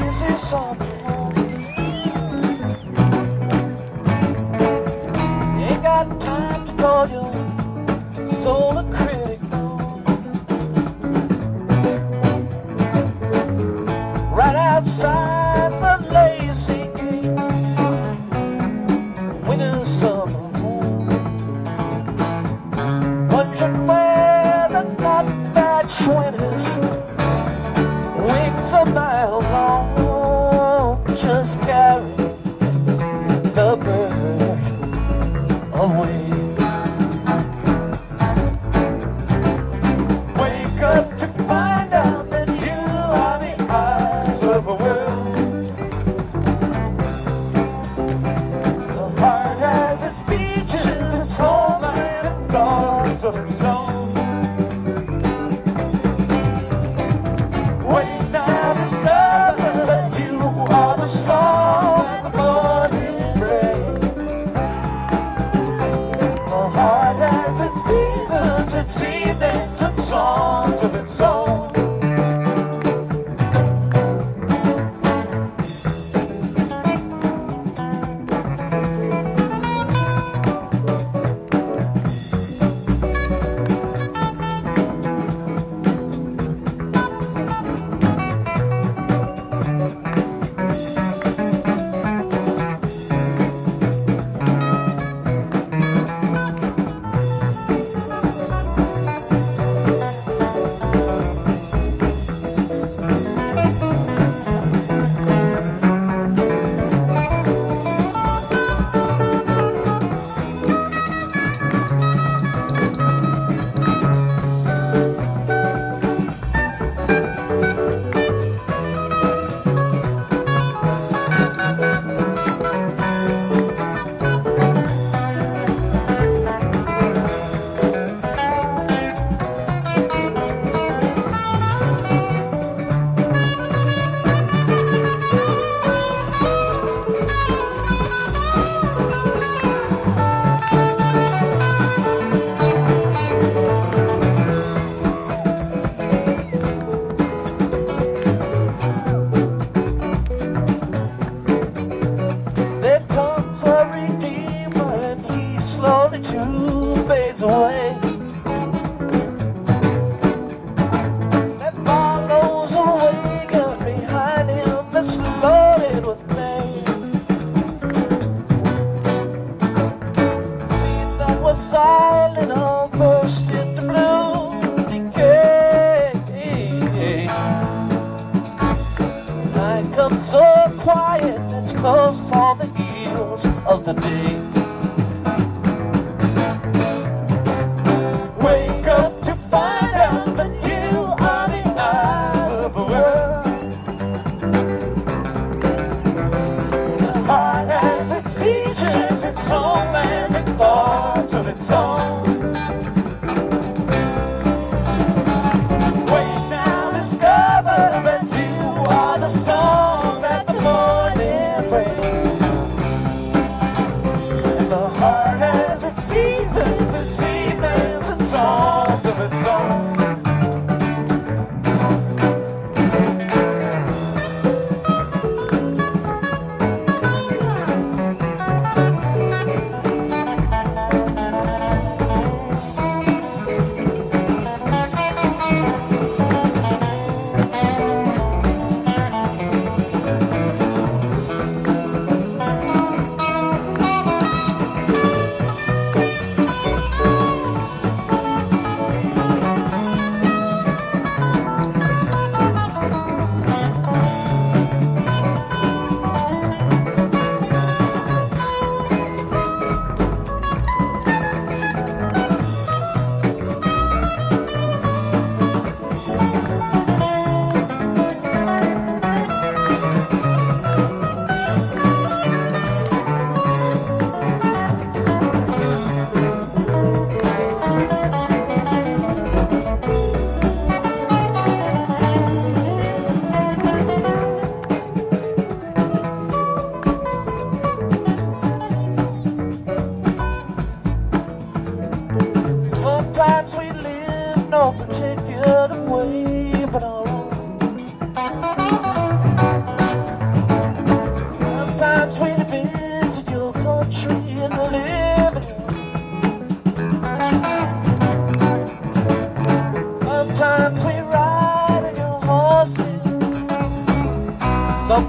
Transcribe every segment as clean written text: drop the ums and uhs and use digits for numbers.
lazy summer home. You ain't got time to call your soul a critic, no. Right outside the lazy gate, winter summer home. Wondering where the not bad winters, wings a mile long, just carry the bird away. Wake up to find out that you are the eyes of the world. The heart has its beaches, its homeland, and thoughts of its own. Wake now, discover that you are the song and the morning rain. The heart has its seasons, its evenings, and songs of its own. There comes a redeemer and he slowly too fades away. There follows a wagon behind him that's loaded with pain. Seeds that were silent all burst into bloom and decay. Night comes so quiet, it's close on the heels of the day. Wake up to find out that you are the eye of the world. The heart has its features, its home, and its thoughts of its own. Wake now, discover that you are the song that the morning brings.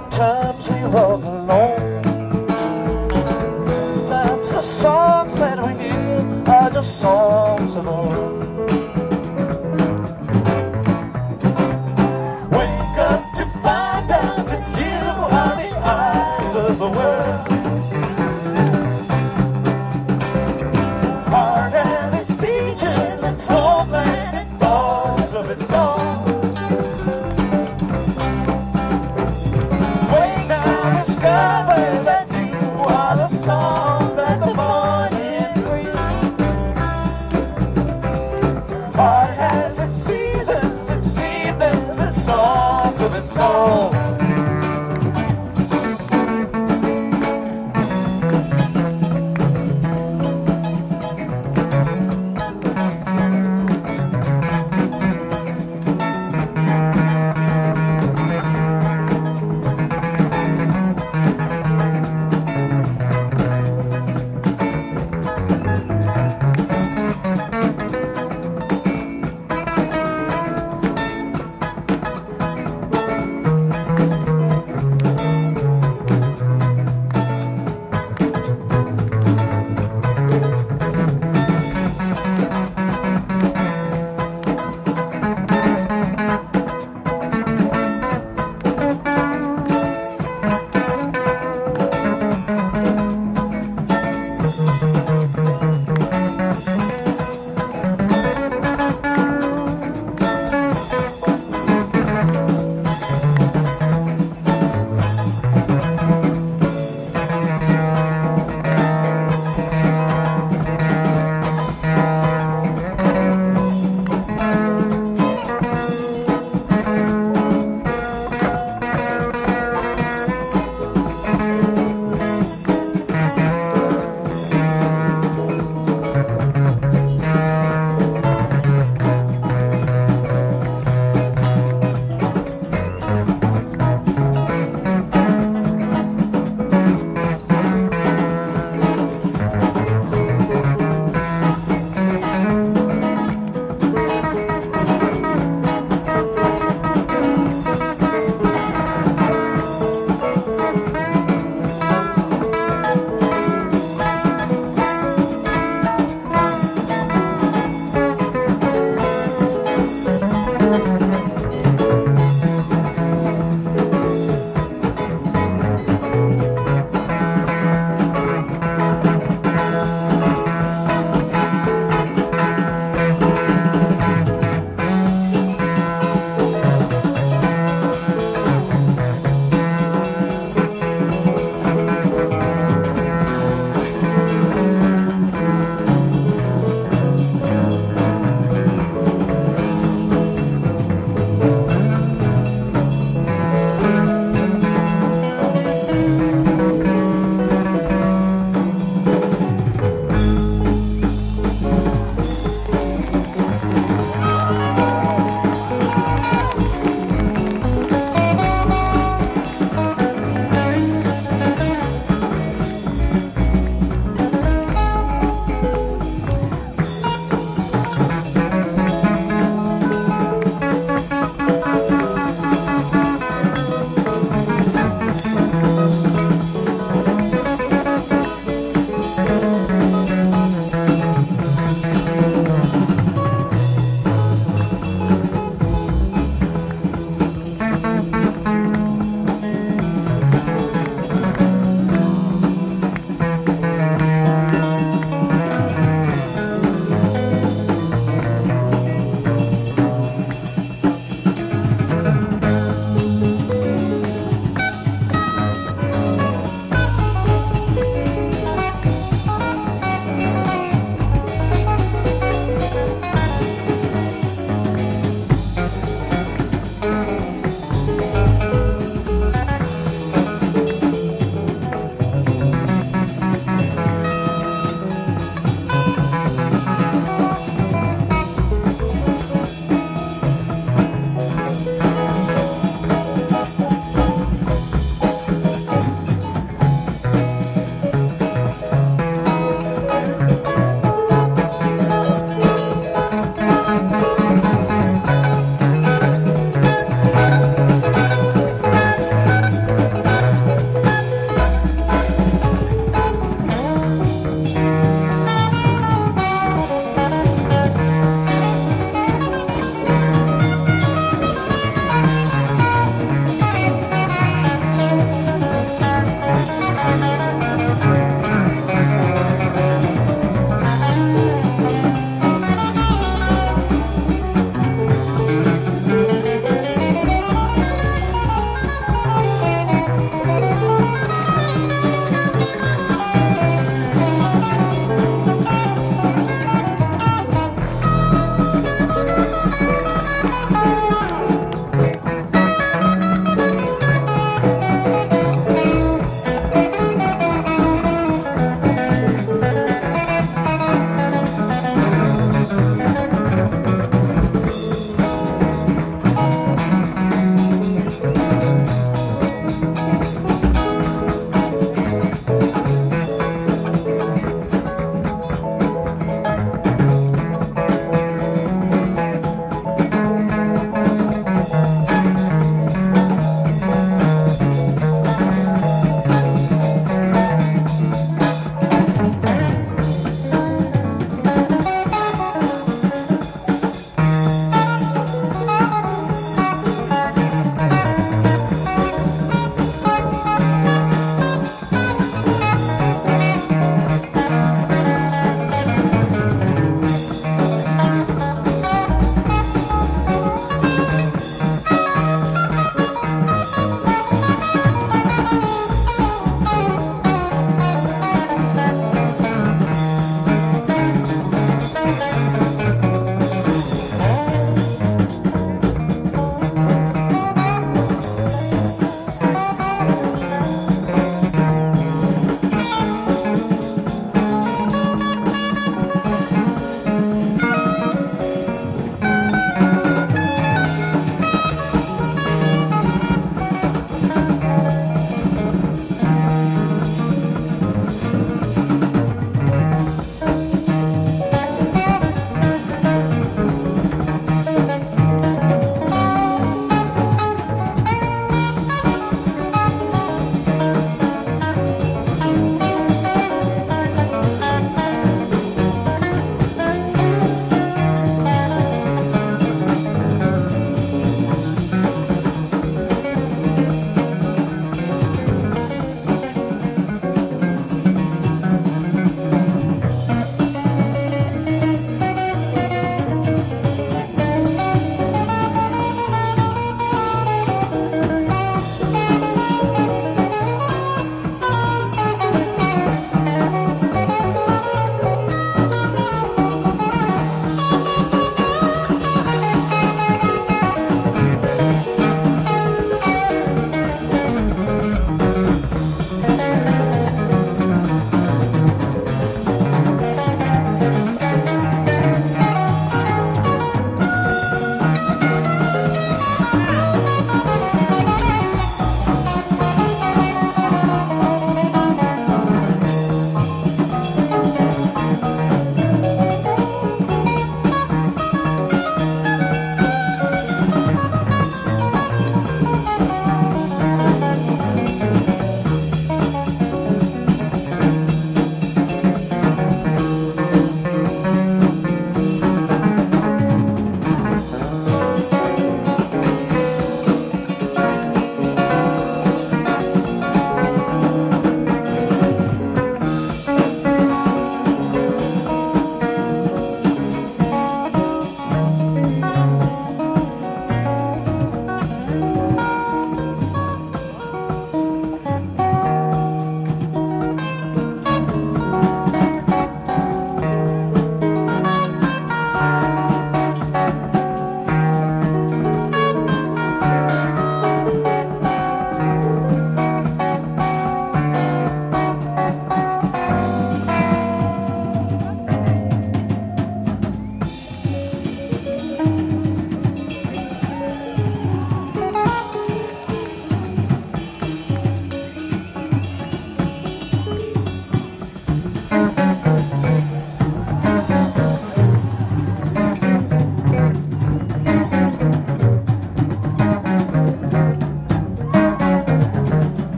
Sometimes we walk alone. Sometimes the songs that we hear are just songs of old. Wake up to find out that you are the eyes of the world.